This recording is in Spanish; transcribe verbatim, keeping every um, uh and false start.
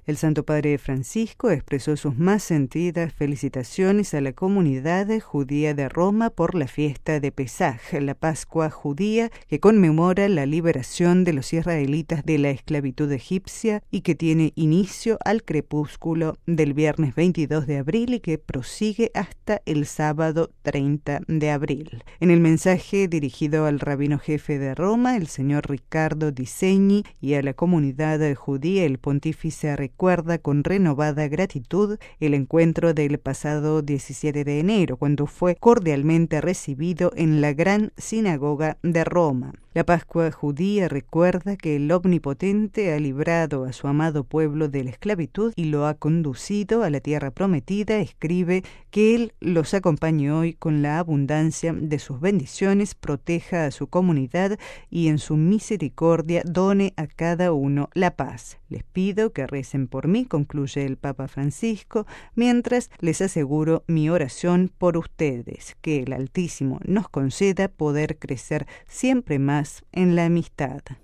El Santo Padre Francisco expresó sus más sentidas felicitaciones a la comunidad judía de Roma por la fiesta de Pesaj, la Pascua judía que conmemora la liberación de los israelitas de la esclavitud egipcia y que tiene inicio al crepúsculo del viernes veintidós de abril y que prosigue hasta el sábado treinta de abril. En el mensaje dirigido al rabino jefe de Roma, el señor Ricardo Di Segni, y a la comunidad judía, el pontífice recuerda con renovada gratitud el encuentro del pasado diecisiete de enero, cuando fue cordialmente recibido en la gran sinagoga de Roma. La Pascua judía recuerda que el Omnipotente ha librado a su amado pueblo de la esclavitud y lo ha conducido a la tierra prometida. Escribe que Él los acompañe hoy con la abundancia de sus bendiciones, proteja a su comunidad y en su misericordia done a cada uno la paz. Les pido que recen por mí, concluye el Papa Francisco, mientras les aseguro mi oración por ustedes, que el Altísimo nos conceda poder crecer siempre más en la amistad.